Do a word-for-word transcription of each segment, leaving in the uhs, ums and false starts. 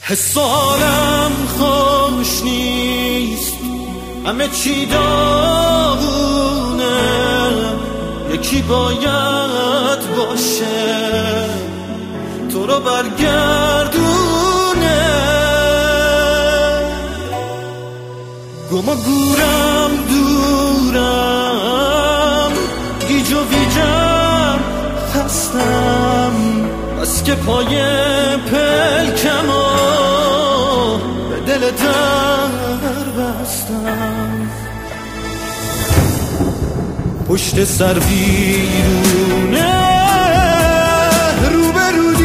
حس و حالم خوش نیست، همه چی داغونه، یکی باید باشه تو رو برگردونه. گم و گورم دورم، گیج و ویجم خستم، بس که پای پلکم و به دل در بستم. پشت سر بیرونه، رو به رو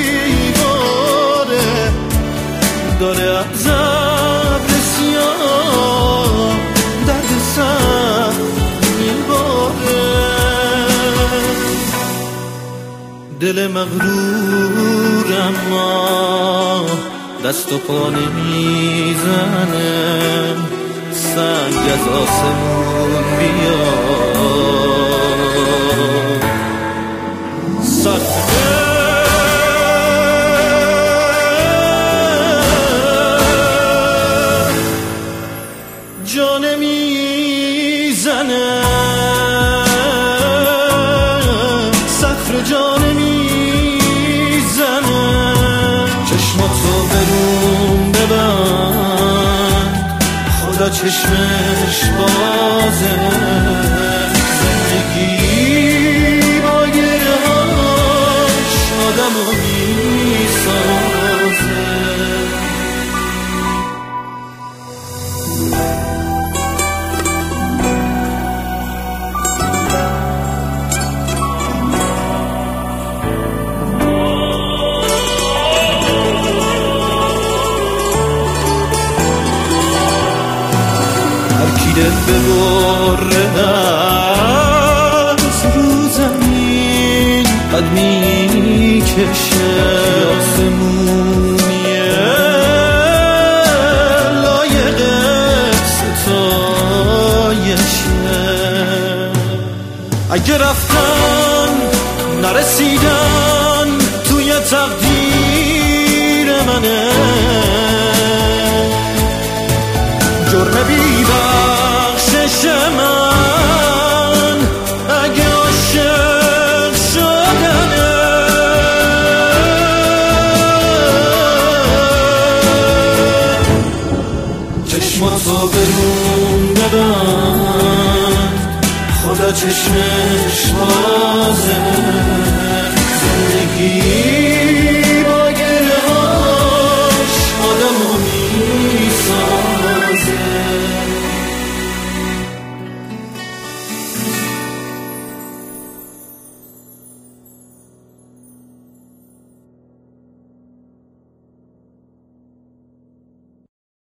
دیواره، داره از ابر سیاه درد سر میباره. دل مغرور اما دست و پا نمیزنه، سنگ از آسمون بیاد سخته. جا نمیزنه، صخره جا نمیزنه. چشماتو برون ببند، خدا چشمش بازه. زندگی با گرهاش آدمو میسازه. دل به بره از رو زمین قد میکشه، آسمونیه لایق ستایشه. اگه رفتن نرسیدن توی تقدیر منه، جرم بی‌بخشش من اگه عاشق شدنه. چشماتو برون ببند، خدا چشمش بازه.